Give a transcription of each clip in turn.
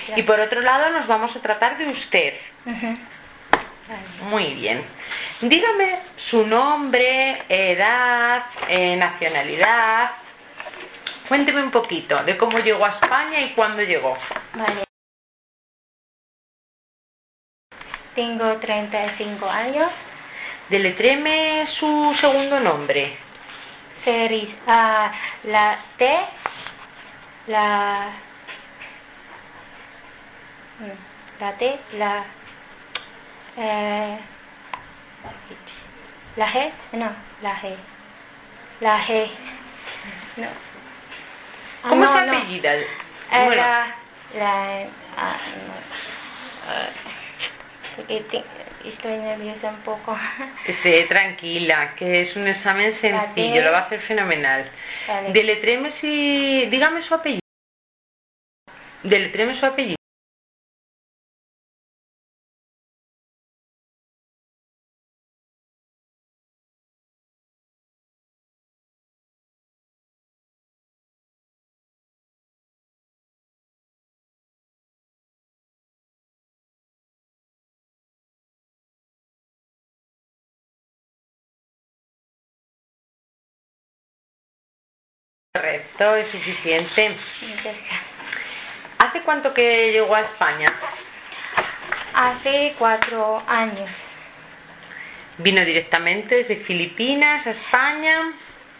Y por otro lado nos vamos a tratar de usted. Vale. Muy bien. Dígame su nombre, edad, nacionalidad. Cuénteme un poquito de cómo llegó a España y cuándo llegó. Vale. Tengo 35 años. Deletréeme su segundo nombre. Ceris, la T, la T, la G, no, la G, no. ¿Cómo no, se no. apellida? Bueno. Estoy nerviosa un poco. Esté tranquila, que es un examen sencillo, lo va a hacer fenomenal. Vale. Dígame su apellido. Deletréeme su apellido. Correcto, es suficiente. ¿Hace cuánto que llegó a España? Hace 4 años. ¿Vino directamente desde Filipinas a España?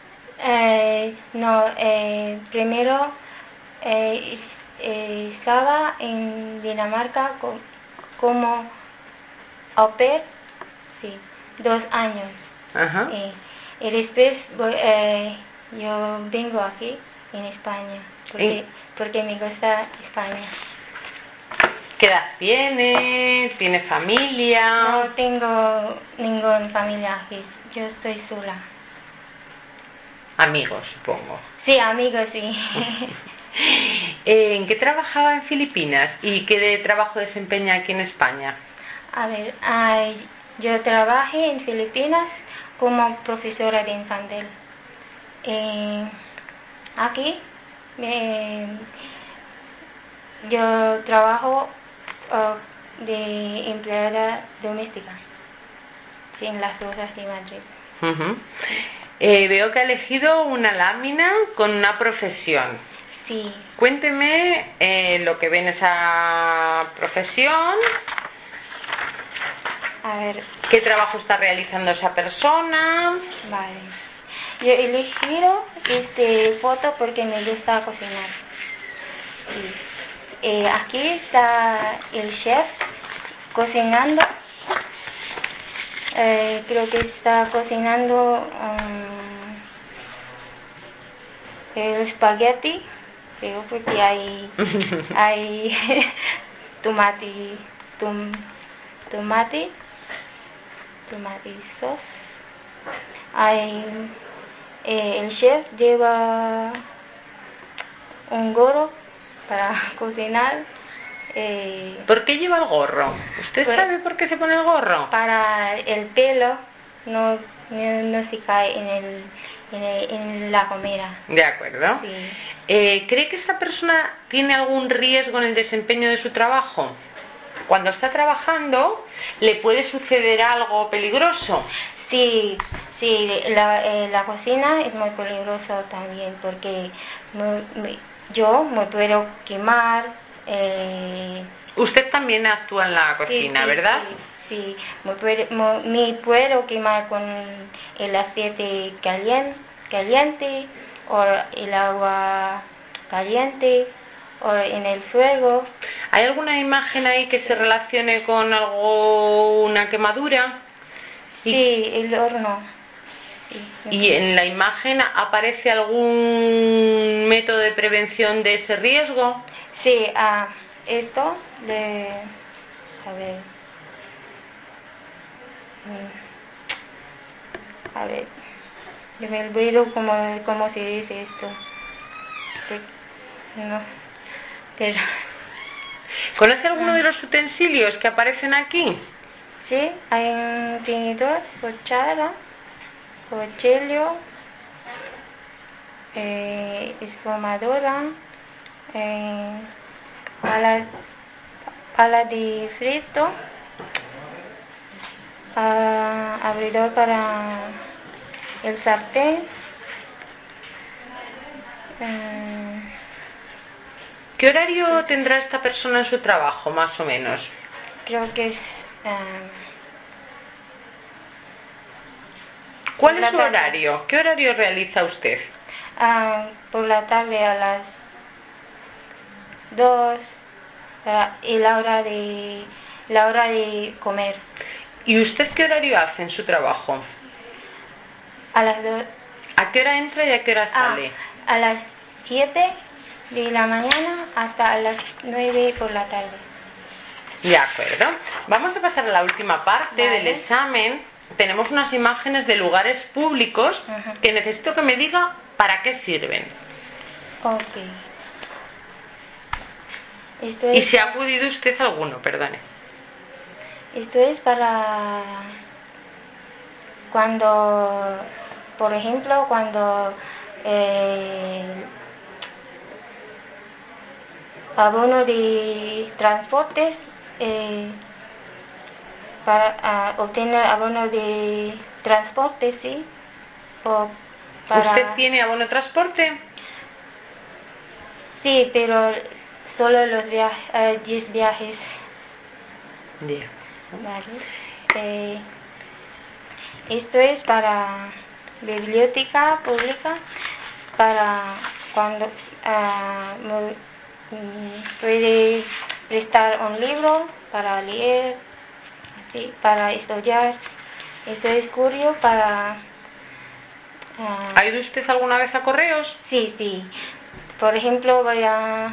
No, primero estaba en Dinamarca como au pair, sí, 2 años. Ajá. Y después yo vengo aquí en España porque me gusta España. ¿Qué edad tiene? ¿Tiene familia? No tengo ninguna familia aquí, yo estoy sola. Amigos, supongo. Sí, amigos, sí. ¿En qué trabajaba en Filipinas y qué trabajo desempeña aquí en España? A ver, yo trabajé en Filipinas como profesora de infantil. Aquí yo trabajo de empleada doméstica en las Rosas de Madrid. Uh-huh. Veo que ha elegido una lámina con una profesión. Sí. Cuénteme lo que ve en esa profesión. A ver. ¿Qué trabajo está realizando esa persona? Vale. Yo he elegido esta foto porque me gusta cocinar. Sí. Aquí está el chef cocinando. Creo que está cocinando el espagueti. Creo porque hay tomate sauce. El chef lleva un gorro para cocinar. ¿Por qué lleva el gorro? ¿Usted sabe por qué se pone el gorro? Para el pelo no se cae en la comida. De acuerdo. Sí. ¿Cree que esta persona tiene algún riesgo en el desempeño de su trabajo? Cuando está trabajando, ¿le puede suceder algo peligroso? Sí, la cocina es muy peligroso también porque yo me puedo quemar. Usted también actúa en la cocina, sí, ¿verdad? Sí, me puedo quemar con el aceite caliente o el agua caliente o en el fuego. ¿Hay alguna imagen ahí que se relacione con una quemadura? Sí, el horno. Sí. ¿Y en la imagen aparece algún método de prevención de ese riesgo? Sí, esto a ver, yo me olvido cómo se dice esto. No, pero... ¿Conoce alguno de los utensilios que aparecen aquí? Sí, hay un tenedor, cuchara, cuchillo, espumadora, ala de frito, abridor para el sartén. ¿Qué horario tendrá esta persona en su trabajo, más o menos? Creo que es... ¿Cuál es su horario? ¿Qué horario realiza usted? Por la tarde a las 2 y la hora de comer. ¿Y usted qué horario hace en su trabajo? A las 2. ¿A qué hora entra y a qué hora sale? A las 7 de la mañana hasta las 9 por la tarde. De acuerdo. Vamos a pasar a la última parte del examen. Tenemos unas imágenes de lugares públicos que necesito que me diga para qué sirven. Ok. Y si ha acudido usted a alguno, perdone. Esto es para cuando, por ejemplo, cuando abono de transportes, para obtener abono de transporte, ¿sí? O para... ¿Usted tiene abono de transporte? Sí, pero solo los 10 viajes. Bien. Vale. Esto es para biblioteca pública, para cuando puede prestar un libro para leer, ¿sí? Para estudiar. Esto es curioso para... ¿Ha ido usted alguna vez a correos? Sí, sí. Por ejemplo, voy a...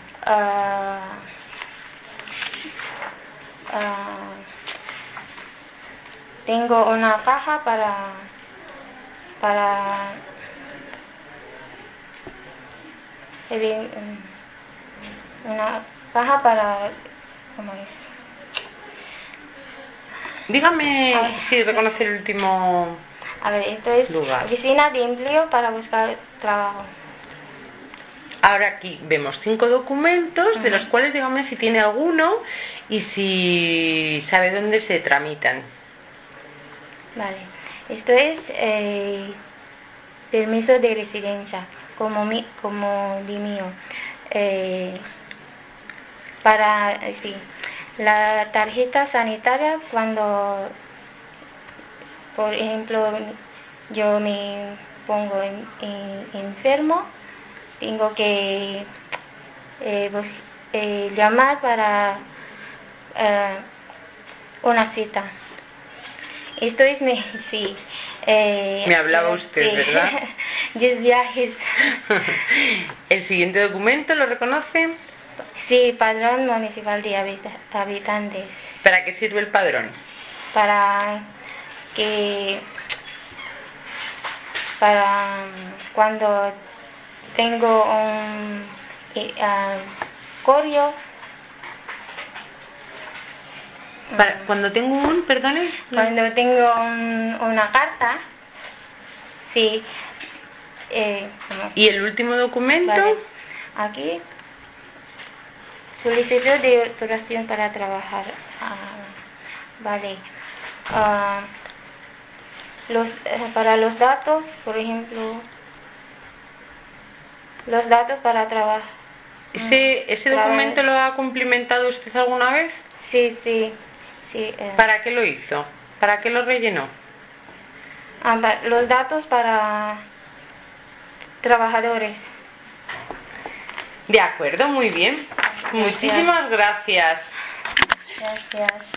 tengo una caja para una caja para... ¿Cómo es? Dígame si reconoce el último Esto es lugar. oficina de empleo para buscar trabajo. Ahora aquí vemos 5 documentos, de los cuales dígame si tiene alguno y si sabe dónde se tramitan. Vale. Esto es permiso de residencia, como de mío. Para, sí, la tarjeta sanitaria cuando, por ejemplo, yo me pongo enfermo, tengo que llamar para una cita. Esto es sí. Me hablaba usted, sí. ¿verdad? 10 viajes. ¿El siguiente documento lo reconoce? Sí, padrón municipal de habitantes. ¿Para qué sirve el padrón? Para cuando tengo un correo. Cuando tengo perdone. Cuando tengo una carta, sí. ¿Y el último documento? Vale. Aquí, solicitud de autorización para trabajar. Vale. Para los datos, por ejemplo, los datos para trabajar. ¿Ese documento lo ha cumplimentado usted alguna vez? Sí, sí. ¿Para qué lo hizo? ¿Para qué lo rellenó? Los datos para trabajadores. De acuerdo, muy bien. Gracias. Muchísimas gracias. Gracias.